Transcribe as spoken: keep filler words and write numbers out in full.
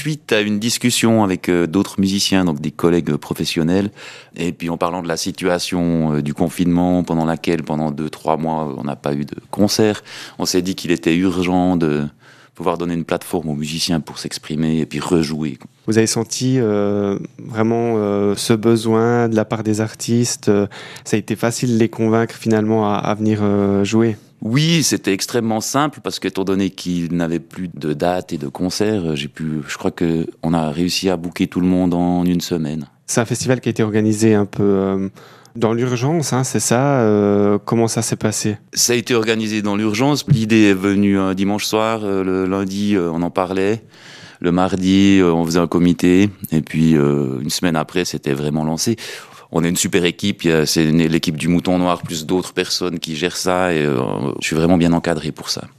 suite à une discussion avec euh, d'autres musiciens, donc des collègues professionnels, et puis en parlant de la situation euh, du confinement pendant laquelle, pendant deux, trois mois, on n'a pas eu de concert, on s'est dit qu'il était urgent de pouvoir donner une plateforme aux musiciens pour s'exprimer et puis rejouer. Vous avez senti euh, vraiment euh, ce besoin de la part des artistes, euh, ça a été facile de les convaincre finalement à, à venir euh, jouer? Oui, c'était extrêmement simple parce qu'étant donné qu'il n'avait plus de dates et de concerts, j'ai pu, je crois qu'on a réussi à booker tout le monde en une semaine. C'est un festival qui a été organisé un peu euh, dans l'urgence, hein, c'est ça euh, Comment ça s'est passé? Ça a été organisé dans l'urgence. L'idée est venue un dimanche soir, euh, le lundi euh, on en parlait, le mardi euh, on faisait un comité et puis euh, une semaine après c'était vraiment lancé. On est une super équipe, c'est l'équipe du Mouton Noir plus d'autres personnes qui gèrent ça et euh, je suis vraiment bien encadré pour ça.